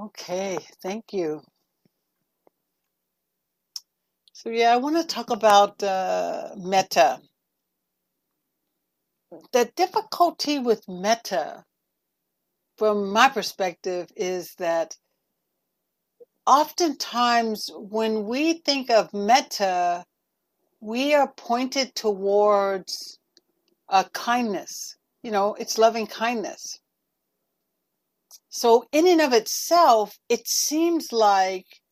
Okay, thank you. So, yeah, I want to talk about metta. The difficulty with metta, from my perspective, is that oftentimes when we think of metta, we are pointed towards a kindness. It's loving kindness. So, in and of itself, it seems like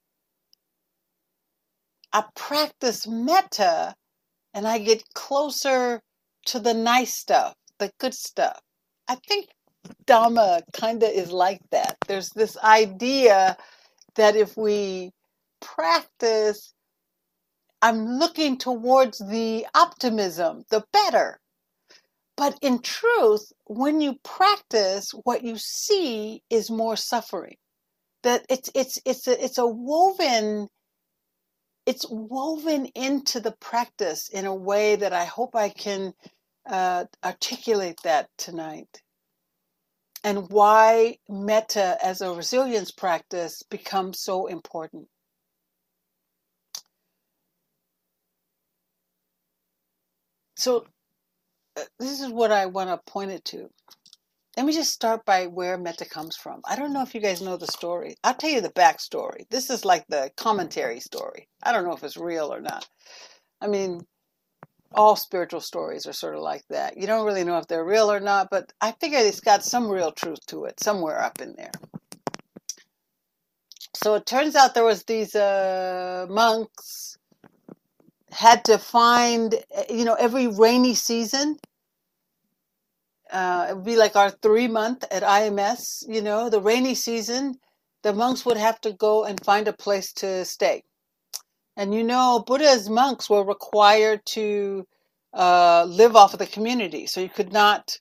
I practice metta and I get closer to the nice stuff, the good stuff. I think Dhamma kind of is like that. There's this idea that if we practice, I'm looking towards the optimism, the better. But in truth, when you practice, what you see is more suffering. That it's woven into the practice in a way that I hope I can articulate that tonight. And why metta as a resilience practice becomes so important. So this is what I want to point it to. Let me just start by where metta comes from. I don't know if you guys know the story. I'll tell you the backstory. This is like the commentary story. I don't know if it's real or not. I mean, all spiritual stories are sort of like that. You don't really know if they're real or not, but I figure it's got some real truth to it somewhere up in there. So it turns out there was these monks had to find, every rainy season, it would be like our 3 month at IMS, the rainy season, the monks would have to go and find a place to stay. And Buddha's monks were required to live off of the community. So you could not,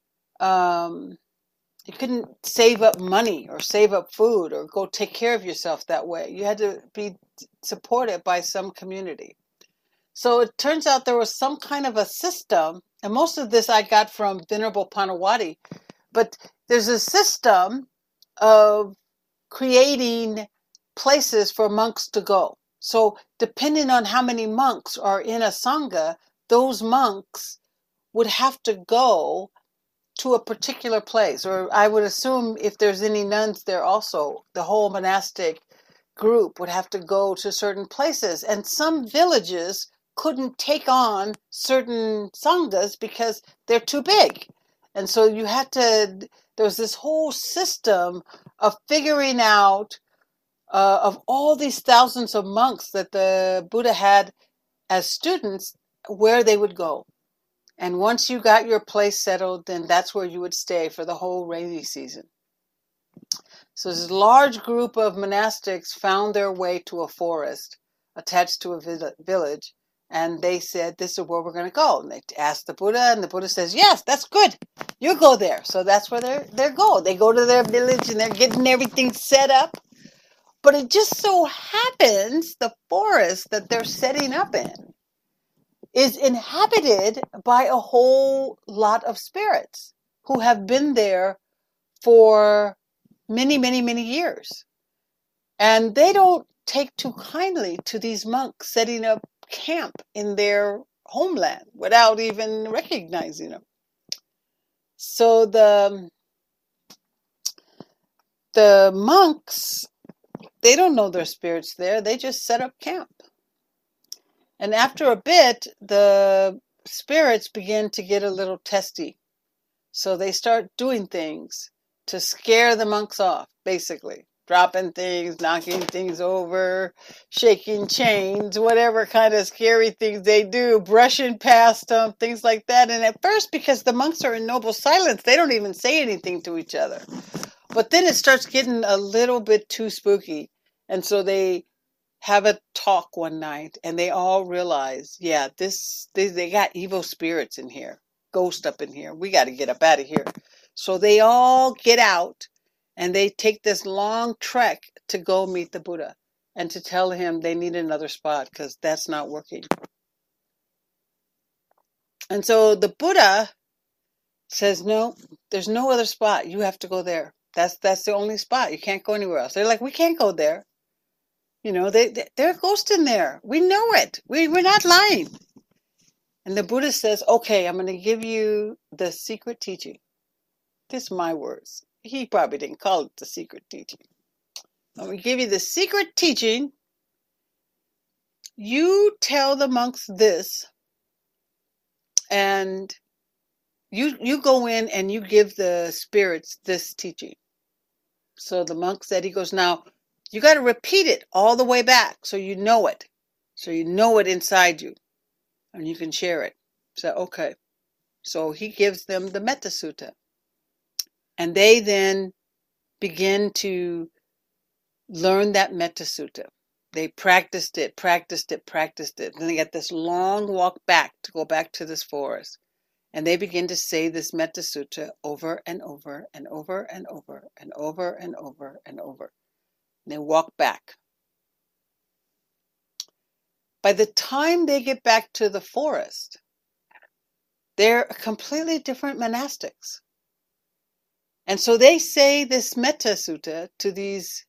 you couldn't save up money or save up food or go take care of yourself that way. You had to be supported by some community. So it turns out there was some kind of a system, and most of this I got from Venerable Panawati, but there's a system of creating places for monks to go. So depending on how many monks are in a sangha, those monks would have to go to a particular place. Or I would assume if there's any nuns there also, the whole monastic group would have to go to certain places. And some villages couldn't take on certain sanghas because they're too big. And so there was this whole system of figuring out of all these thousands of monks that the Buddha had as students, where they would go. And once you got your place settled, then that's where you would stay for the whole rainy season. So this large group of monastics found their way to a forest attached to a village, and they said, this is where we're going to go. And they asked the Buddha, and the Buddha says, yes, that's good. You go there. So that's where they go. They go to their village, and they're getting everything set up. But it just so happens the forest that they're setting up in is inhabited by a whole lot of spirits who have been there for many, many, many years. And they don't take too kindly to these monks setting up camp in their homeland without even recognizing them. So the monks, they don't know their spirits there. They just set up camp. And after a bit, the spirits begin to get a little testy. So they start doing things to scare the monks off, basically. Dropping things, knocking things over, shaking chains, whatever kind of scary things they do, brushing past them, things like that. And at first, because the monks are in noble silence, they don't even say anything to each other. But then it starts getting a little bit too spooky. And so they have a talk one night, and they all realize, yeah, they got evil spirits in here, ghost up in here. We got to get up out of here. So they all get out, and they take this long trek to go meet the Buddha and to tell him they need another spot because that's not working. And so the Buddha says, no, there's no other spot. You have to go there. That's the only spot. You can't go anywhere else. They're like, we can't go there. They're a ghost in there. We know it. We're not lying. And the Buddha says, okay, I'm going to give you the secret teaching. This is my words. He probably didn't call it the secret teaching. I'm going to give you the secret teaching. You tell the monks this, and you go in and you give the spirits this teaching. So the monk said, he goes, now, you got to repeat it all the way back so you know it. So you know it inside you, and you can share it. So, okay. So he gives them the Metta Sutta. And they then begin to learn that Metta Sutta. They practiced it. Then they get this long walk back to go back to this forest. And they begin to say this Metta Sutta over and over and over and over and over and over and over. And they walk back. By the time they get back to the forest, they're completely different monastics. And so they say this Metta Sutta to these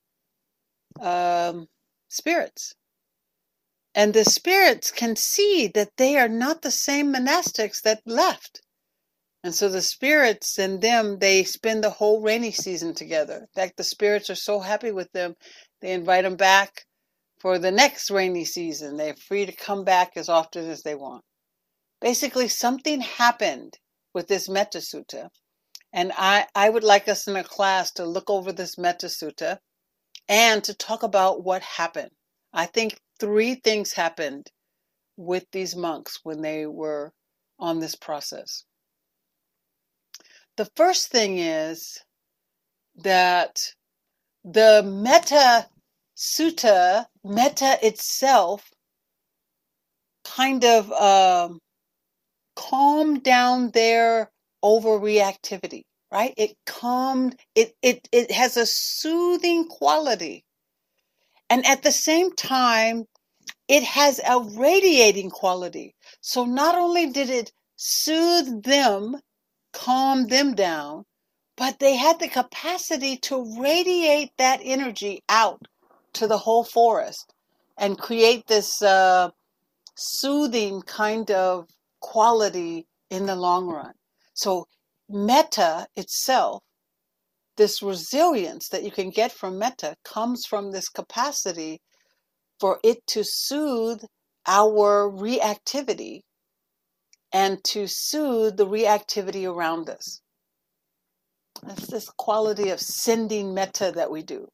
spirits. And the spirits can see that they are not the same monastics that left. And so the spirits and them, they spend the whole rainy season together. In fact, the spirits are so happy with them, they invite them back for the next rainy season. They're free to come back as often as they want. Basically, something happened with this Metta Sutta. And I would like us in a class to look over this Metta Sutta and to talk about what happened. I think 3 things happened with these monks when they were on this process. The first thing is that the Metta Sutta, Metta itself, kind of calmed down their overreactivity, right? It calmed, it has a soothing quality. And at the same time, it has a radiating quality. So not only did it soothe them, calm them down, but they had the capacity to radiate that energy out to the whole forest and create this soothing kind of quality in the long run. So metta itself, this resilience that you can get from metta, comes from this capacity for it to soothe our reactivity and to soothe the reactivity around us. It's this quality of sending metta that we do.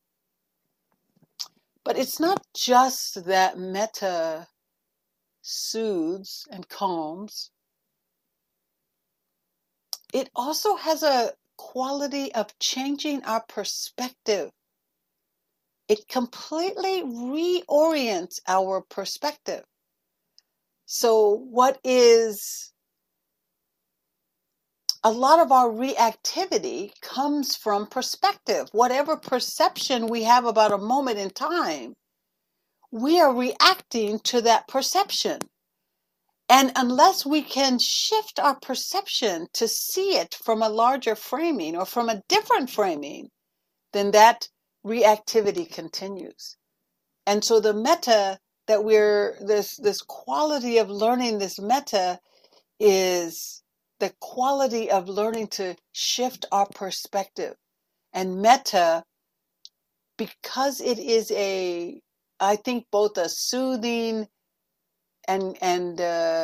But it's not just that metta soothes and calms. It also has a quality of changing our perspective. It completely reorients our perspective. So what is a lot of our reactivity comes from perspective. Whatever perception we have about a moment in time, we are reacting to that perception. And unless we can shift our perception to see it from a larger framing or from a different framing, then that reactivity continues. And so the metta that this quality of learning this metta is the quality of learning to shift our perspective. And metta, because it is I think both a soothing and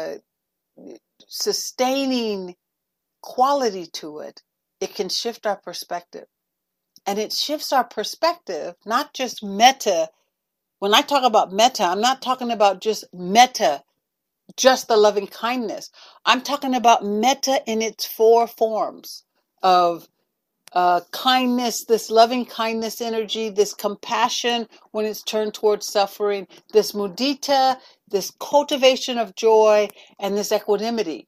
sustaining quality to it, it can shift our perspective. And it shifts our perspective, not just metta. When I talk about metta, I'm not talking about just metta, just the loving kindness. I'm talking about metta in its 4 forms of kindness, this loving kindness energy, this compassion when it's turned towards suffering, this mudita, this cultivation of joy, and this equanimity.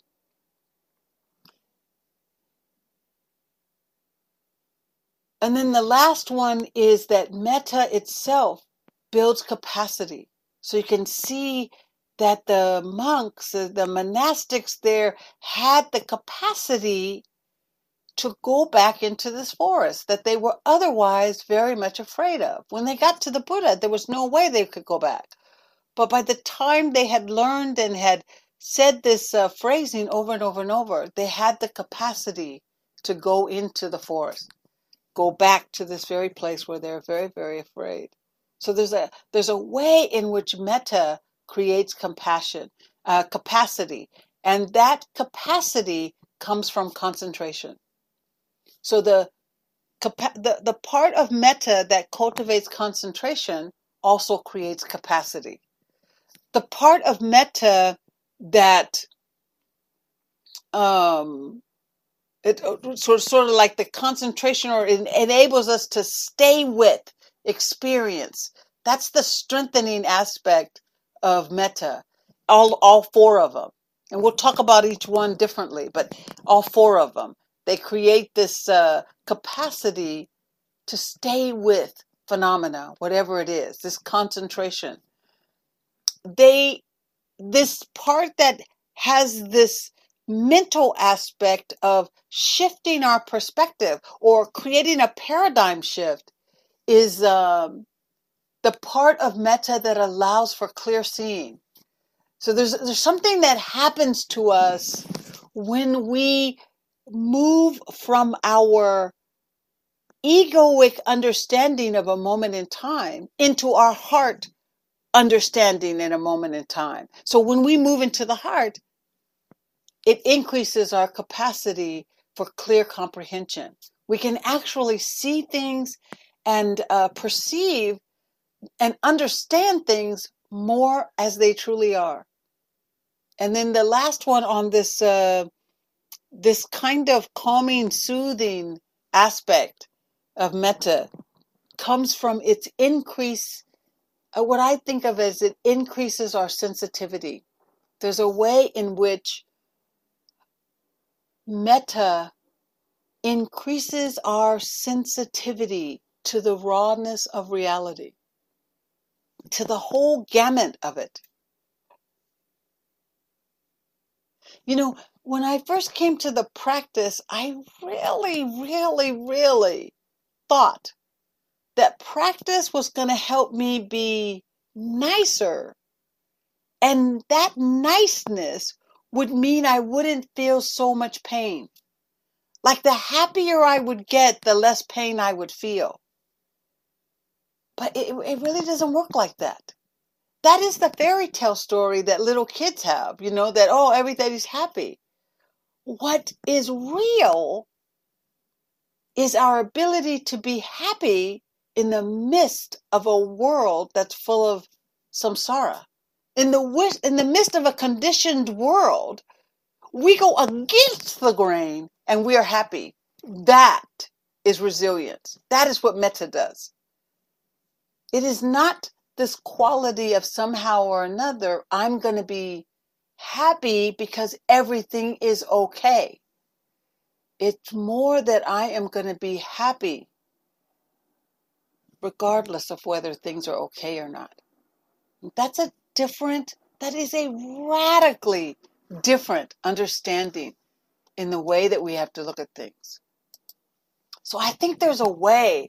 And then the last one is that metta itself builds capacity. So you can see that the monks, the monastics there, had the capacity to go back into this forest that they were otherwise very much afraid of. When they got to the Buddha, there was no way they could go back. But by the time they had learned and had said this phrasing over and over and over, they had the capacity to go into the forest, go back to this very place where they're very, very afraid. So there's a way in which metta creates capacity, and that capacity comes from concentration. So the part of metta that cultivates concentration also creates capacity. The part of metta that it sort of like the concentration, or it enables us to stay with experience. That's the strengthening aspect of metta. All four of them, and we'll talk about each one differently. But all four of them, they create this capacity to stay with phenomena, whatever it is. This concentration. This part that has this mental aspect of shifting our perspective or creating a paradigm shift is the part of metta that allows for clear seeing. So there's something that happens to us when we move from our egoic understanding of a moment in time into our heart understanding in a moment in time. So when we move into the heart, it increases our capacity for clear comprehension. We can actually see things and perceive and understand things more as they truly are. And then the last one on this this kind of calming, soothing aspect of metta comes from its increase. What I think of as it increases our sensitivity. There's a way in which metta increases our sensitivity to the rawness of reality, to the whole gamut of it. You know, when I first came to the practice, I really thought that practice was going to help me be nicer. And that niceness would mean I wouldn't feel so much pain. Like the happier I would get, the less pain I would feel. But it really doesn't work like that. That is the fairy tale story that little kids have, that, oh, everybody's happy. What is real is our ability to be happy in the midst of a world that's full of samsara. In the midst of a conditioned world, we go against the grain and we are happy. That is resilience. That is what metta does. It is not this quality of somehow or another, I'm going to be happy because everything is okay. It's more that I am going to be happy regardless of whether things are okay or not. That is a radically different understanding in the way that we have to look at things. So I think there's a way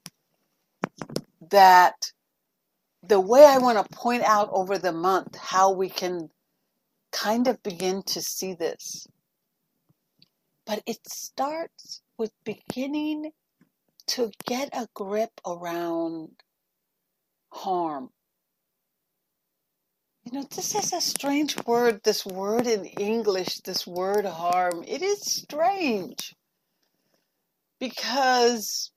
that the way I want to point out over the month how we can kind of begin to see this. But it starts with beginning to get a grip around harm. This is a strange word, this word in English, this word harm. It is strange because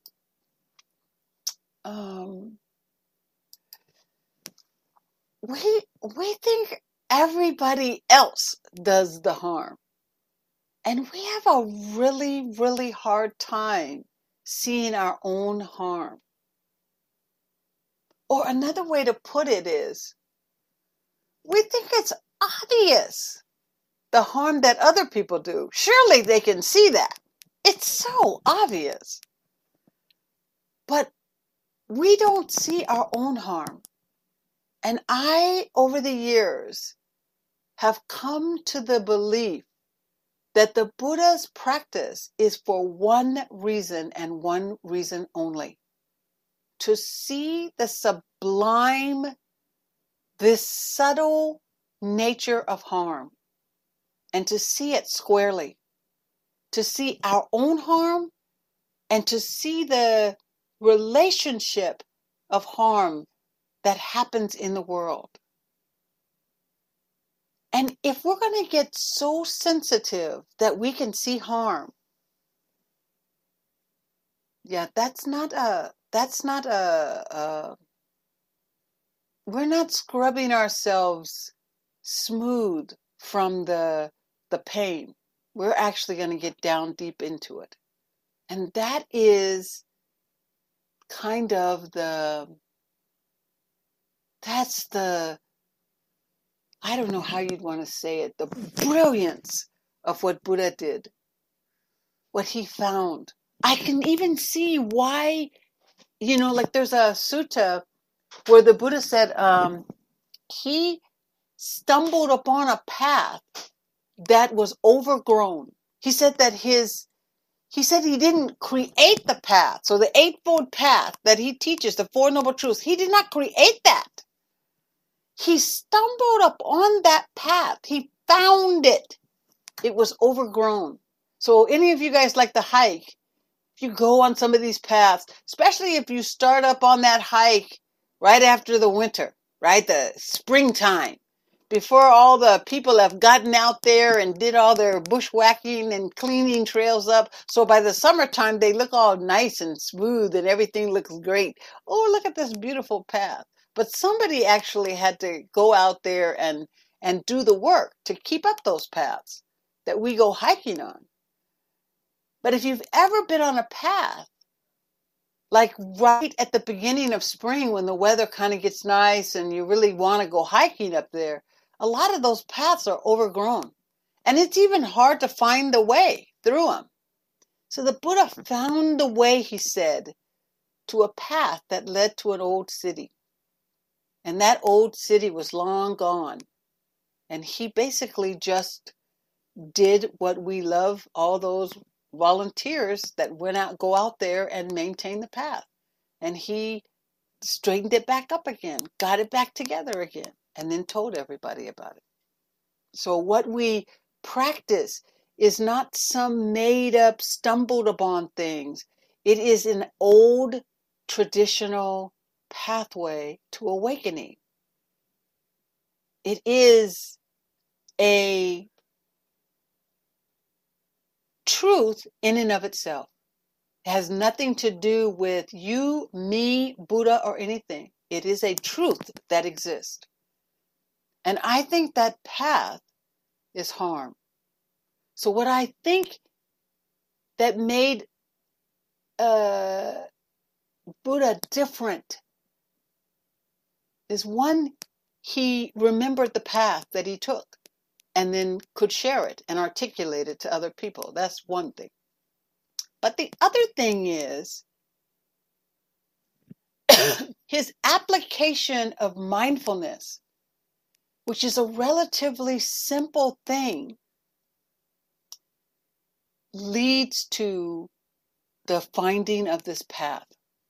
we think everybody else does the harm. And we have a really hard time seeing our own harm. Or another way to put it is, we think it's obvious the harm that other people do. Surely they can see that. It's so obvious. But we don't see our own harm. And I, over the years, have come to the belief that the Buddha's practice is for one reason and one reason only: to see the sublime, this subtle nature of harm, and to see it squarely, to see our own harm, and to see the relationship of harm that happens in the world. And if we're going to get so sensitive that we can see harm, yeah, we're not scrubbing ourselves smooth from the pain. We're actually going to get down deep into it. And that is kind of I don't know how you'd want to say it, the brilliance of what Buddha did, what he found. I can even see why, like there's a sutta where the Buddha said he stumbled upon a path that was overgrown. He said that he didn't create the path. So the Eightfold Path that he teaches, the Four Noble Truths, he did not create that. He stumbled upon that path. He found it. It was overgrown. So any of you guys like to hike, if you go on some of these paths, especially if you start up on that hike right after the winter, right? The springtime, before all the people have gotten out there and did all their bushwhacking and cleaning trails up. So by the summertime, they look all nice and smooth and everything looks great. Oh, look at this beautiful path. But somebody actually had to go out there and do the work to keep up those paths that we go hiking on. But if you've ever been on a path, like right at the beginning of spring when the weather kind of gets nice and you really want to go hiking up there, a lot of those paths are overgrown. And it's even hard to find the way through them. So the Buddha found the way, he said, to a path that led to an old city. And that old city was long gone. And he basically just did what we love, all those volunteers that go out there and maintain the path. And he straightened it back up again, got it back together again, and then told everybody about it. So what we practice is not some made up, stumbled upon things. It is an old traditional pathway to awakening. It is a truth in and of itself. It has nothing to do with you, me, Buddha, or anything. It is a truth that exists. And I think that path is harm. So what I think that made Buddha different is, one, he remembered the path that he took and then could share it and articulate it to other people. That's one thing. But the other thing is his application of mindfulness, which is a relatively simple thing, leads to the finding of this path.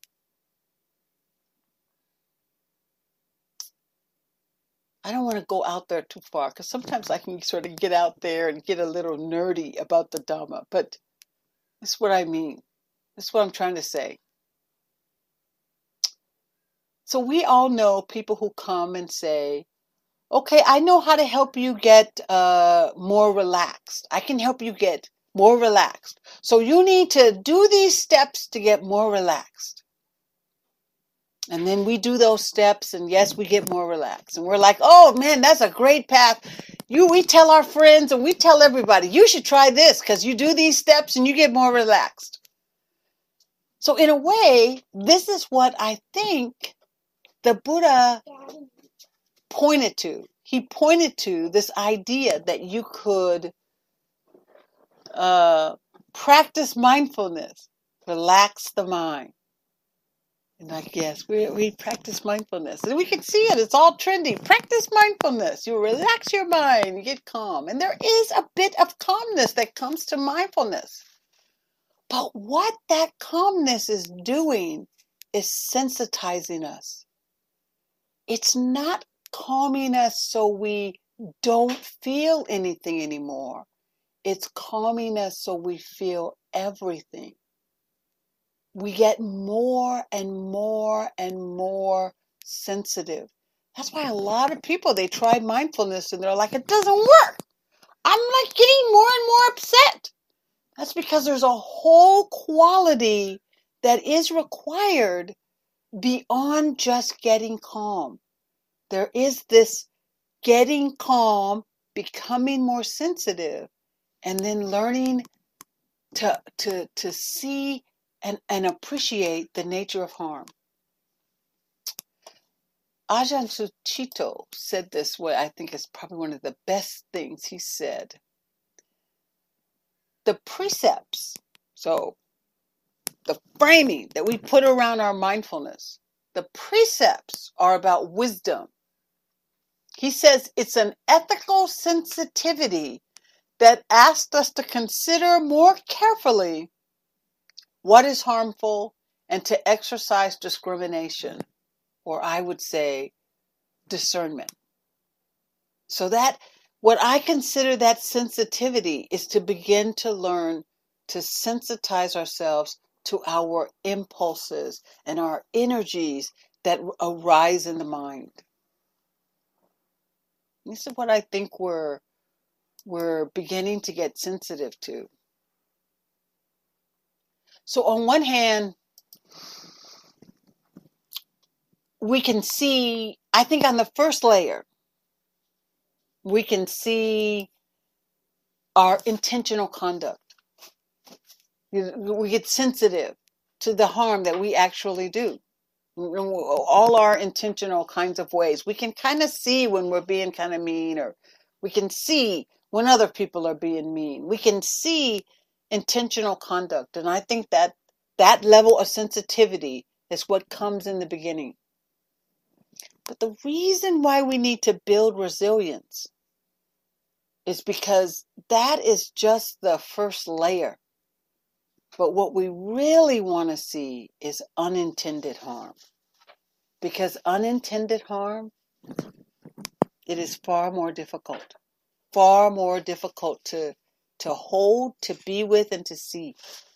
I don't want to go out there too far because sometimes I can sort of get out there and get a little nerdy about the Dhamma, but this is what I mean. This is what I'm trying to say. So we all know people who come and say, okay, I know how to help you get more relaxed. I can help you get more relaxed. So you need to do these steps to get more relaxed. And then we do those steps and yes, we get more relaxed. And we're like, oh man, that's a great path. We tell our friends and we tell everybody, you should try this because you do these steps and you get more relaxed. So in a way, this is what I think the Buddha pointed to. He pointed to this idea that you could practice mindfulness, relax the mind. And like, yes, we practice mindfulness. And we can see it. It's all trendy. Practice mindfulness. You relax your mind. You get calm. And there is a bit of calmness that comes to mindfulness. But what that calmness is doing is sensitizing us. It's not calming us so we don't feel anything anymore. It's calming us so we feel everything. We get more and more and more sensitive. That's why a lot of people, they try mindfulness and they're like, it doesn't work. I'm like getting more and more upset. That's because there's a whole quality that is required beyond just getting calm. There is this getting calm, becoming more sensitive, and then learning to see and appreciate the nature of harm. Ajahn Sucitto said this way, I think is probably one of the best things he said. The precepts, so the framing that we put around our mindfulness, the precepts are about wisdom. He says it's an ethical sensitivity that asks us to consider more carefully what is harmful and to exercise discrimination, or I would say discernment. So that what I consider that sensitivity is to begin to learn to sensitize ourselves to our impulses and our energies that arise in the mind. This is what I think we're beginning to get sensitive to. So on one hand, we can see, I think on the first layer, we can see our intentional conduct. We get sensitive to the harm that we actually do. All our intentional kinds of ways. We can kind of see when we're being kind of mean, or we can see when other people are being mean. We can see intentional conduct. And I think that that level of sensitivity is what comes in the beginning. But the reason why we need to build resilience is because that is just the first layer. But what we really want to see is unintended harm. Because unintended harm, it is far more difficult to hold, to be with, and to see.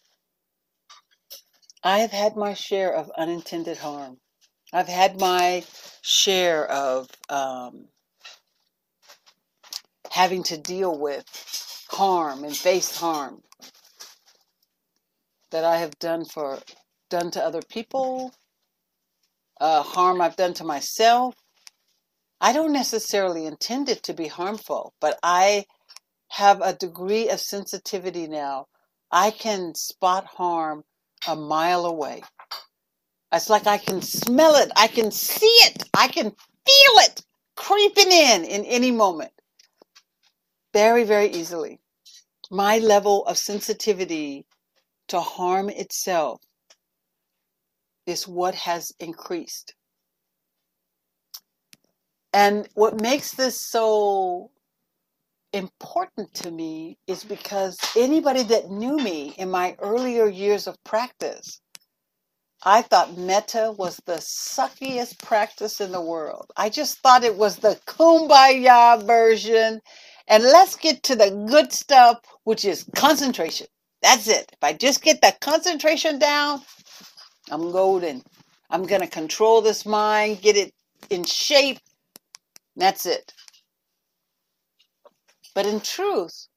I have had my share of unintended harm. I've had my share of having to deal with harm and face harm that I have done to other people, harm I've done to myself. I don't necessarily intend it to be harmful, but I have a degree of sensitivity now. I can spot harm a mile away. It's like I can smell it, I can see it, I can feel it creeping in any moment. Very, very easily. My level of sensitivity to harm itself is what has increased. And what makes this so important to me is because anybody that knew me in my earlier years of practice, I thought metta was the suckiest practice in the world. I just thought it was the kumbaya version. And let's get to the good stuff, which is concentration. That's it. If I just get the concentration down, I'm golden. I'm going to control this mind, get it in shape. That's it. But in truth,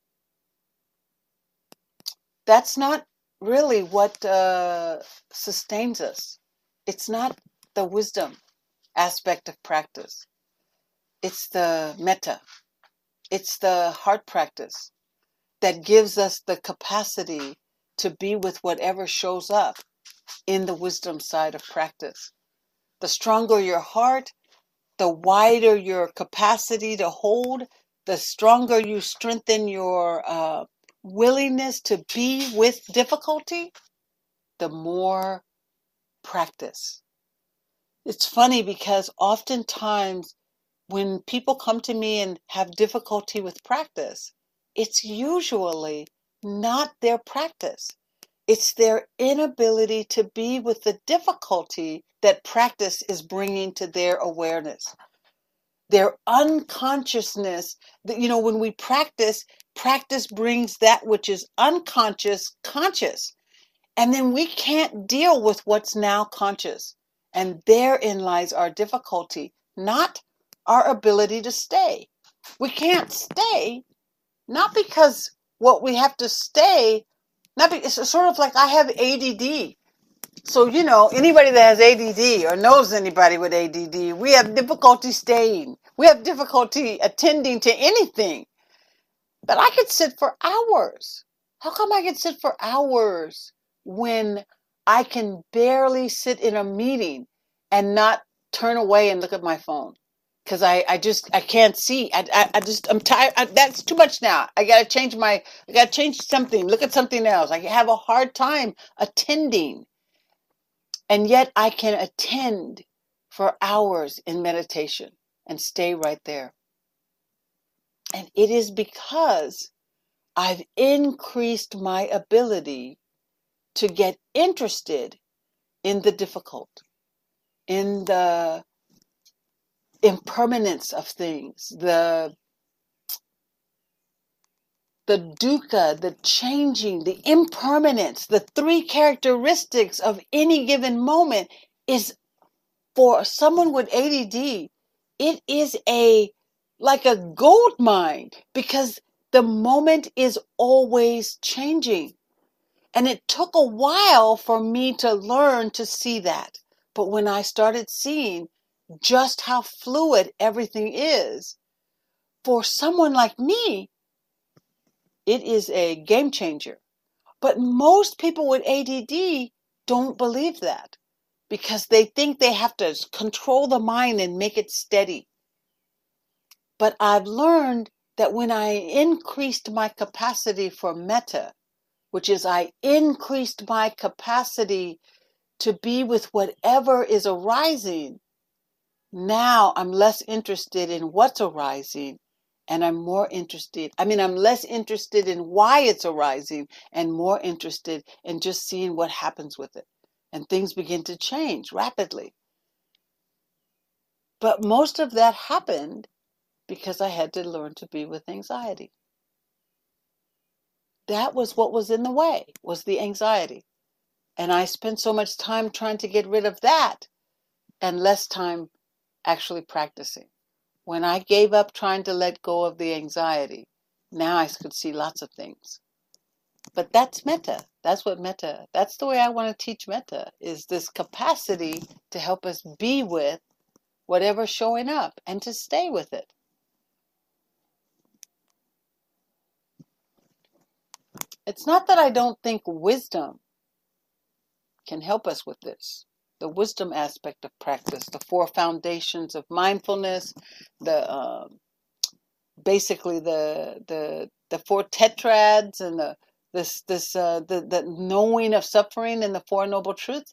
that's not really what sustains us. It's not the wisdom aspect of practice. It's the metta. It's the heart practice that gives us the capacity to be with whatever shows up in the wisdom side of practice. The stronger your heart, the wider your capacity to hold, the stronger you strengthen your willingness to be with difficulty, the more practice It's funny because oftentimes when people come to me and have difficulty with practice, it's usually not their practice. It's their inability to be with the difficulty that practice is bringing to their awareness. Their unconsciousness, that, when we practice, practice brings that which is unconscious conscious. And then we can't deal with what's now conscious. And therein lies our difficulty, not our ability to stay. We can't stay, not because what we have to stay, it's sort of like I have ADD. So, anybody that has ADD or knows anybody with ADD, we have difficulty staying. We have difficulty attending to anything. But I could sit for hours. How come I could sit for hours when I can barely sit in a meeting and not turn away and look at my phone? Because I can't see. I'm tired. That's too much now. I got to change something. Look at something else. I have a hard time attending. And yet I can attend for hours in meditation and stay right there. And it is because I've increased my ability to get interested in the difficult, in the impermanence of things, the dukkha, the changing, the impermanence, the three characteristics of any given moment is, for someone with ADD, it is like a gold mine, because the moment is always changing. And it took a while for me to learn to see that. But when I started seeing just how fluid everything is, for someone like me, it is a game changer. But most people with ADD don't believe that, because they think they have to control the mind and make it steady. But I've learned that when I increased my capacity for metta, which is I increased my capacity to be with whatever is arising, now I'm less interested in what's arising, and I'm less interested in why it's arising and more interested in just seeing what happens with it. And things begin to change rapidly. But most of that happened because I had to learn to be with anxiety. That was what was in the way, was the anxiety. And I spent so much time trying to get rid of that and less time actually practicing. When I gave up trying to let go of the anxiety, now I could see lots of things. But that's metta. That's the way I want to teach metta, is this capacity to help us be with whatever's showing up and to stay with it. It's not that I don't think wisdom can help us with this. The wisdom aspect of practice, the four foundations of mindfulness, basically the four tetrads, and the knowing of suffering and the Four Noble Truths.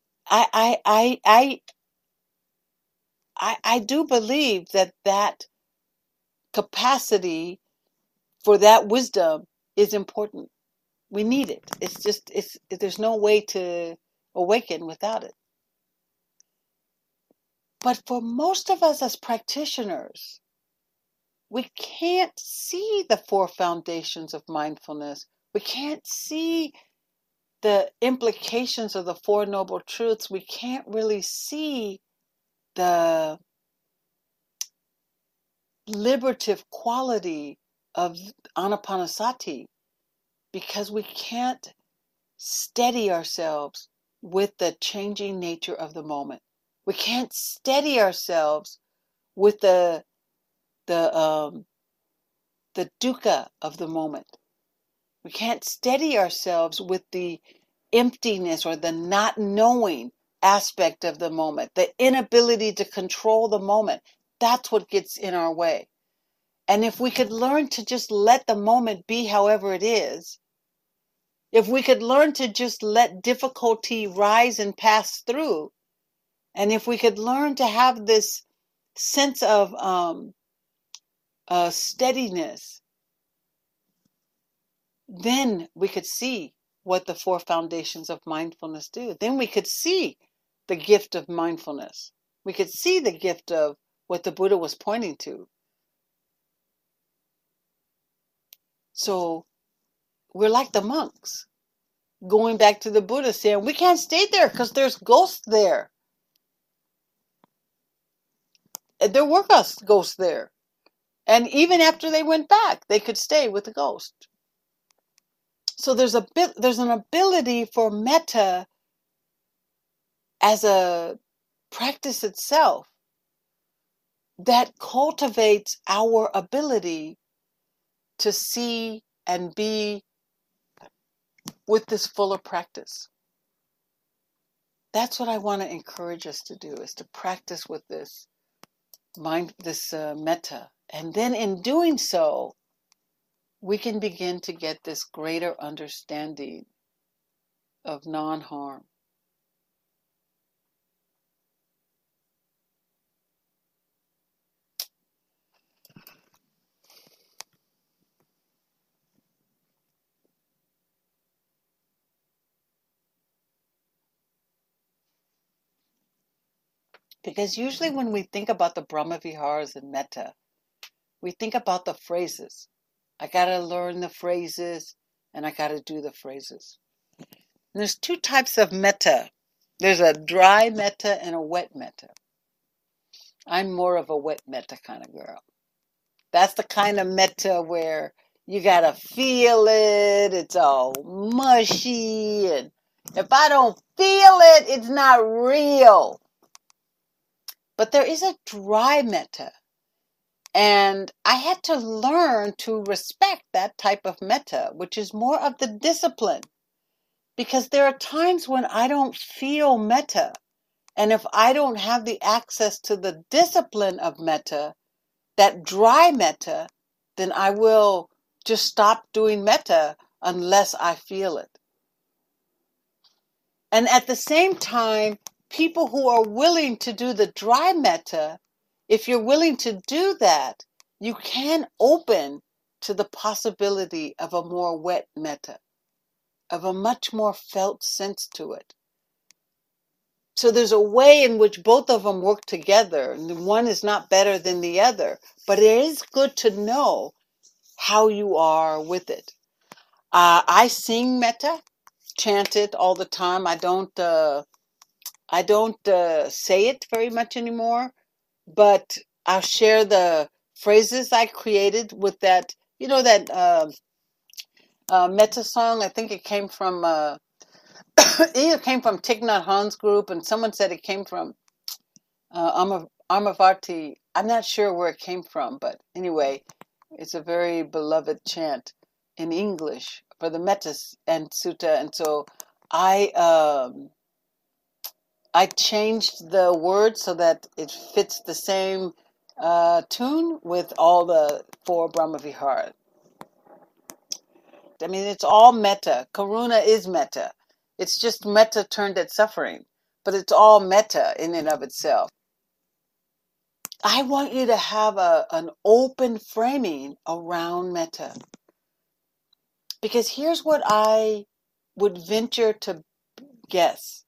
I do believe that capacity for that wisdom is important. We need it. There's no way to awaken without it. But for most of us as practitioners, we can't see the four foundations of mindfulness. We can't see the implications of the Four Noble Truths. We can't really see the liberative quality of Anapanasati, because we can't steady ourselves with the changing nature of the moment. We can't steady ourselves with the dukkha of the moment. We can't steady ourselves with the emptiness or the not knowing aspect of the moment, the inability to control the moment. That's what gets in our way. And if we could learn to just let the moment be however it is, if we could learn to just let difficulty rise and pass through, And if we could learn to have this sense of steadiness, then we could see what the 4 foundations of mindfulness do. Then we could see the gift of mindfulness. We could see the gift of what the Buddha was pointing to. So we're like the monks, going back to the Buddha saying, we can't stay there because there's ghosts there. There were ghosts there. And even after they went back, they could stay with the ghost. So there's an ability for metta as a practice itself that cultivates our ability to see and be with this fuller practice. That's what I want to encourage us to do, is to practice with this metta. And then in doing so, we can begin to get this greater understanding of non-harm. Because usually when we think about the Brahmaviharas and metta, we think about the phrases. I got to learn the phrases and I got to do the phrases. And there's 2 types of metta. There's a dry metta and a wet metta. I'm more of a wet metta kind of girl. That's the kind of metta where you got to feel it. It's all mushy. And if I don't feel it, it's not real. But there is a dry metta. And I had to learn to respect that type of metta, which is more of the discipline. Because there are times when I don't feel metta. And if I don't have the access to the discipline of metta, that dry metta, then I will just stop doing metta unless I feel it. And at the same time, people who are willing to do the dry metta, if you're willing to do that, you can open to the possibility of a more wet metta, of a much more felt sense to it. So there's a way in which both of them work together. And one is not better than the other, but it is good to know how you are with it. I sing metta, chant it all the time. I don't say it very much anymore, but I'll share the phrases I created with that, that metta song. I think it came from, it either came from Thich Nhat Hanh's group, and someone said it came from Amavarti. I'm not sure where it came from, but anyway, it's a very beloved chant in English for the Metta and Sutta. And so I changed the words so that it fits the same tune with all the 4 Brahmaviharas. I mean, it's all metta. Karuna is metta. It's just metta turned at suffering, but it's all metta in and of itself. I want you to have an open framing around metta. Because here's what I would venture to guess.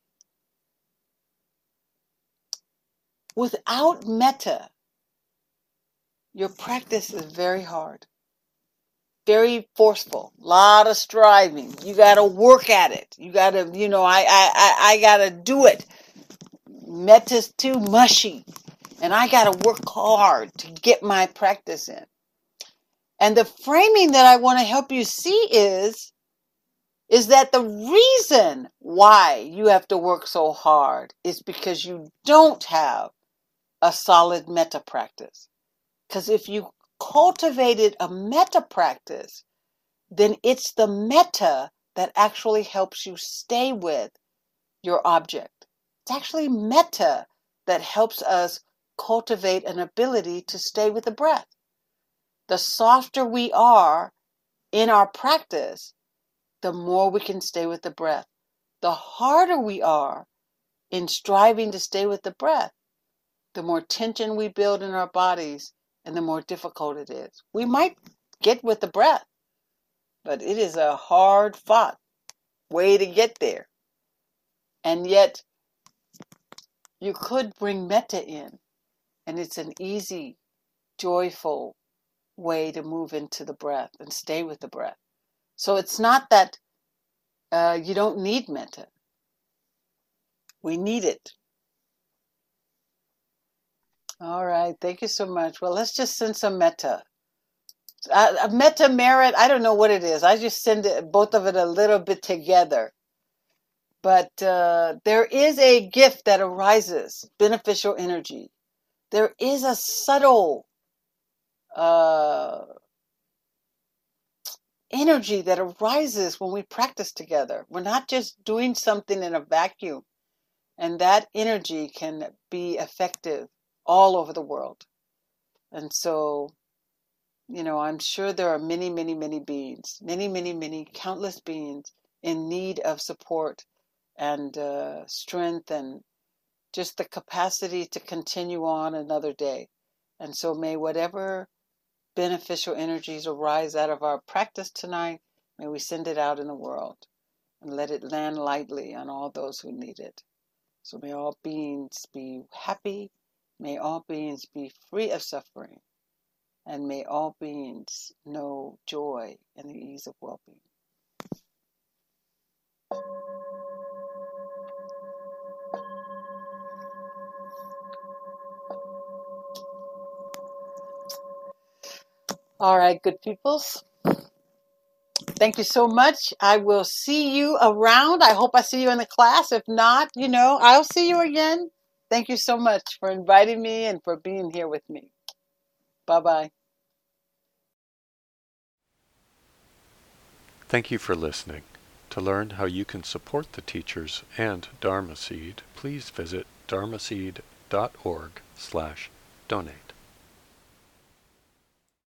Without metta, your practice is very hard, very forceful, a lot of striving. You got to work at it. You got to, I got to do it. Metta's too mushy, and I got to work hard to get my practice in. And the framing that I want to help you see is that the reason why you have to work so hard is because you don't have a solid metta practice. Because if you cultivated a metta practice, then it's the metta that actually helps you stay with your object. It's actually metta that helps us cultivate an ability to stay with the breath. The softer we are in our practice, the more we can stay with the breath. The harder we are, in striving to stay with the breath, the more tension we build in our bodies and the more difficult it is. We might get with the breath, but it is a hard fought way to get there. And yet, you could bring metta in, and it's an easy, joyful way to move into the breath and stay with the breath. So it's not that you don't need metta. We need it. All right, thank you so much. Well, let's just send some metta. Metta, merit, I don't know what it is. I just send both of it a little bit together. But there is a gift that arises, beneficial energy. There is a subtle energy that arises when we practice together. We're not just doing something in a vacuum. And that energy can be effective all over the world. And so, I'm sure there are many, many, many beings, many, many, many, countless beings in need of support and strength and just the capacity to continue on another day. And so may whatever beneficial energies arise out of our practice tonight, may we send it out in the world and let it land lightly on all those who need it. So may all beings be happy, may all beings be free of suffering, and may all beings know joy and the ease of well-being. All right, good peoples. Thank you so much. I will see you around. I hope I see you in the class. If not, I'll see you again. Thank you so much for inviting me and for being here with me. Bye-bye. Thank you for listening. To learn how you can support the teachers and Dharma Seed, please visit dharmaseed.org/donate.